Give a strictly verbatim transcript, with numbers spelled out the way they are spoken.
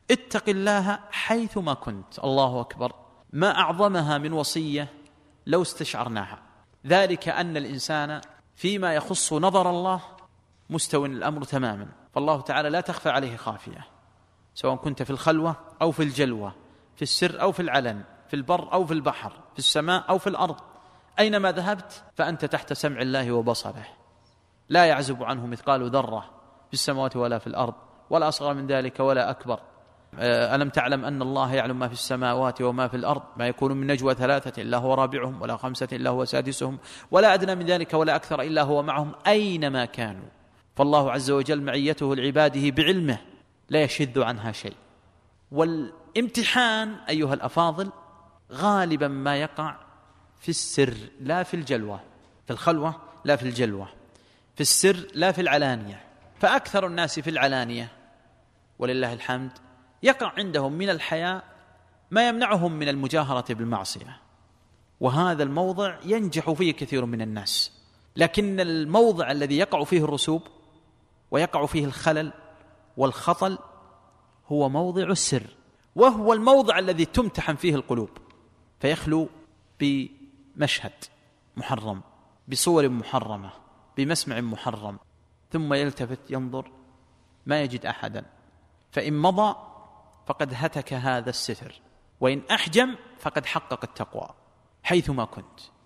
اتق الله حيثما كنت. الله أكبر، ما أعظمها من وصية لو استشعرناها. ذلك أن الإنسان فيما يخص نظر الله مستوى الأمر تماما، فالله تعالى لا تخفى عليه خافية، سواء كنت في الخلوة أو في الجلوة، في السر أو في العلن، في البر أو في البحر، في السماء أو في الأرض، أينما ذهبت فأنت تحت سمع الله وبصره، لا يعزب عنه مثقال ذرة في السماوات ولا في الأرض، ولا أصغر من ذلك ولا أكبر. ألم تعلم أن الله يعلم ما في السماوات وما في الأرض، ما يكون من نجوى ثلاثة إلا هو رابعهم، ولا خمسة إلا هو سادسهم، ولا أدنى من ذلك ولا أكثر إلا هو معهم أينما كانوا. فالله عز وجل معيته لعباده بعلمه لا يشذ عنها شيء. والامتحان أيها الأفاضل غالبا ما يقع في السر لا في الجلوة، في الخلوة لا في الجلوة، في السر لا في العلانية. فأكثر الناس في العلانية ولله الحمد يقع عندهم من الحياء ما يمنعهم من المجاهرة بالمعصية، وهذا الموضع ينجح فيه كثير من الناس. لكن الموضع الذي يقع فيه الرسوب ويقع فيه الخلل والخطل هو موضع السر، وهو الموضع الذي تمتحن فيه القلوب، فيخلو بمشهد محرم، بصور محرمة، بمسمع محرم، ثم يلتفت ينظر ما يجد أحدا، فإن مضى فقد هتك هذا الستر، وإن أحجم فقد حقق التقوى حيثما كنت.